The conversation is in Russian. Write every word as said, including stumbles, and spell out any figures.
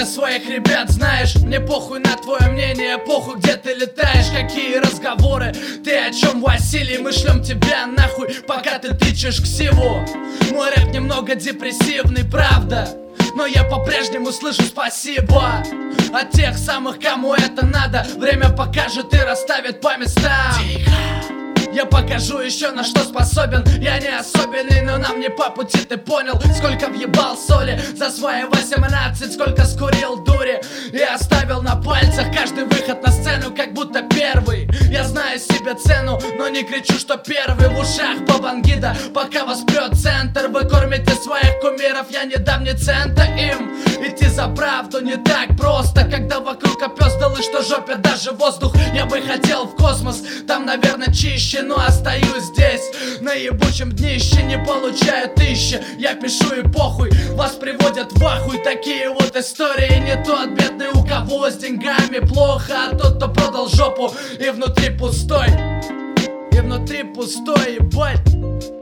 своих ребят знаешь. Мне похуй на твое мнение, похуй где ты летаешь, какие разговоры, ты о чем, Василий? Мы шлем тебя нахуй, пока ты тычешь ксиву. Мой рэп немного депрессивный, правда, но я по-прежнему слышу спасибо от тех самых, кому это надо. Время покажет и расставит по местам. Я покажу еще, на что способен. Я не особенный, но нам не по пути, ты понял? Сколько въебал соли за свои восемнадцать, сколько скурил дури и оставил на пальцах каждый выход на сцену, как будто первый. Я знаю себе цену, но не кричу, что первый. В ушах бабангида, пока вас прет центр. Вы кормите своих кумиров, я не дам ни цента им. Идти за правду не так просто, когда вокруг опёздалы, что жопе даже воздух. Я бы хотел в космос, там, наверное, чище, но остаюсь здесь на ебучем днище, не получаю тысячи. Я пишу и похуй, вас приводят в ахуй. Такие вот истории, не тот бедный, у кого с деньгами плохо, а тот, кто продал жопу и внутри пустой. И внутри пустой, ебать.